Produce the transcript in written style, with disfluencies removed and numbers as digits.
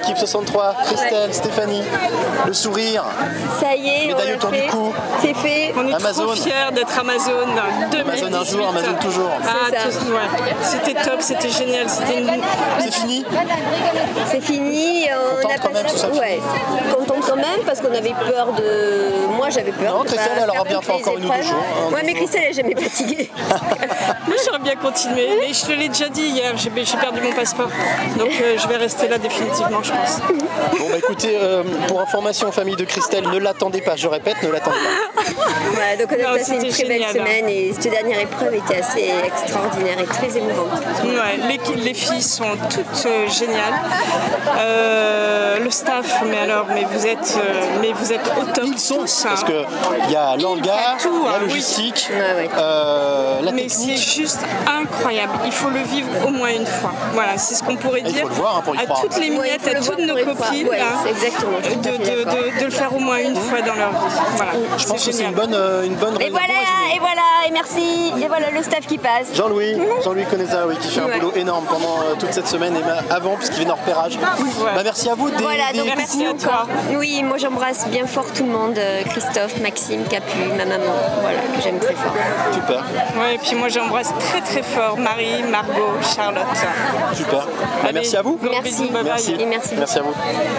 l'équipe 63, Christelle, Stéphanie, le sourire, Ça y est, médaille on l'a autour du fait. cou. C'est fait. On est Amazon. trop fiers d'être Amazon 2018. Amazon un jour, Amazon toujours. C'est ça. Ouais. C'était top, c'était génial. C'était une... C'est fini. C'est fini. On Contente a quand même, passé. tout ça Ouais. Contente quand même parce qu'on avait peur de. Moi j'avais peur. Non, de Christelle, pas elle aura faire bien toutes fait les encore une ou deux épreuves. jours, hein, Ouais, mais Christelle elle est jamais fatiguée. Moi j'aurais bien continué, mais je te l'ai déjà dit hier, j'ai perdu mon passeport. Donc je vais rester là définitivement, je pense. Bon bah écoutez, pour information aux familles de Christelle, ne l'attendez pas, je répète, ne l'attendez pas. Voilà, donc on a Non, passé une c'était très belle génial, semaine et cette dernière épreuve était assez extraordinaire et très émouvante. Ouais, les filles sont toutes géniales. Le staff, mais vous êtes au top. Ils sont, tous, parce hein. qu'il y a l'hangar, tout, la hein, oui. logistique, Ouais. la Mais c'est technique. juste incroyable. Il faut le vivre au moins une fois. Voilà, c'est ce qu'on pourrait Il faut dire le voir, hein, pour y à croire. toutes les Ouais, il minettes, faut à le toutes voir nos pour y croire. copines, Ouais, hein, c'est exactement, je suis tout à fait d'accord. de le faire au moins une fois dans leur vie. Voilà, Je pense que c'est génial. une bonne Et raison. voilà, et merci. Et voilà le staff qui passe. Jean-Louis Conesa, oui, qui fait un Ouais. boulot énorme pendant toute cette semaine et même avant, puisqu'il vient en repérage. Bah, merci à vous. Voilà, donc Merci coucou à toi. encore. Oui, moi j'embrasse bien fort tout le monde, Christophe, Maxime, Capu, ma maman, voilà, que j'aime très fort. Super, Ouais, et puis moi j'embrasse très très fort Marie, Margot, Charlotte. super. Bah, Allez, merci à vous. gros Merci. bisous, bye bye. Merci. Et merci. Merci à vous.